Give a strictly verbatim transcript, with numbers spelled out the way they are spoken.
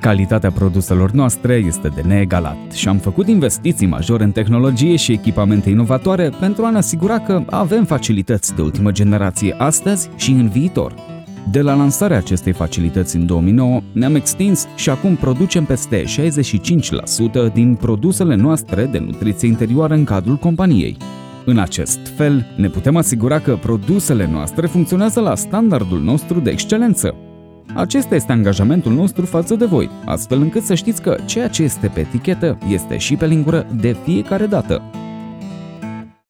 Calitatea produselor noastre este de neegalat și am făcut investiții majore în tehnologie și echipamente inovatoare pentru a ne asigura că avem facilități de ultimă generație astăzi și în viitor. De la lansarea acestei facilități în două mii nouă, ne-am extins și acum producem peste șaizeci și cinci la sută din produsele noastre de nutriție interioară în cadrul companiei. În acest fel, ne putem asigura că produsele noastre funcționează la standardul nostru de excelență. Acesta este angajamentul nostru față de voi, astfel încât să știți că ceea ce este pe etichetă este și pe lingură de fiecare dată.